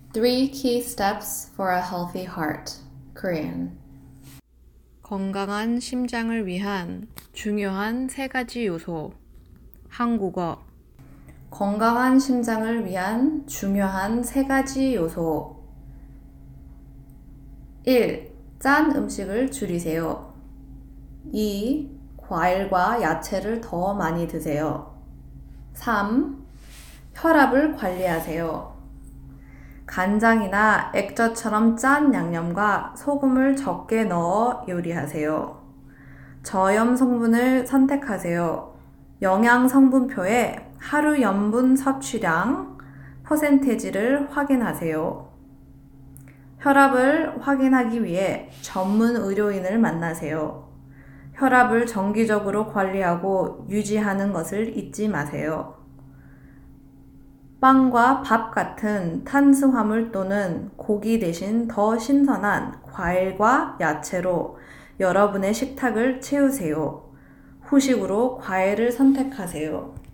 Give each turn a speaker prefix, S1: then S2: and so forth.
S1: Three key steps for a healthy heart. Korean.
S2: 건강한 심장을 위한 중요한 3가지 요소. 한국어.
S1: 건강한 심장을 위한 중요한 3가지 요소. 1. 짠 음식을 줄이세요. 2. 과일과 야채를 더 많이 드세요. 3. 혈압을 관리하세요. 간장이나 액젓처럼 짠 양념과 소금을 적게 넣어 요리하세요. 저염 성분을 선택하세요. 영양 성분표에 하루 염분 섭취량, 퍼센테이지를 확인하세요. 혈압을 확인하기 위해 전문 의료인을 만나세요. 혈압을 정기적으로 관리하고 유지하는 것을 잊지 마세요. 빵과 밥 같은 탄수화물 또는 고기 대신 더 신선한 과일과 야채로 여러분의 식탁을 채우세요. 후식으로 과일을 선택하세요.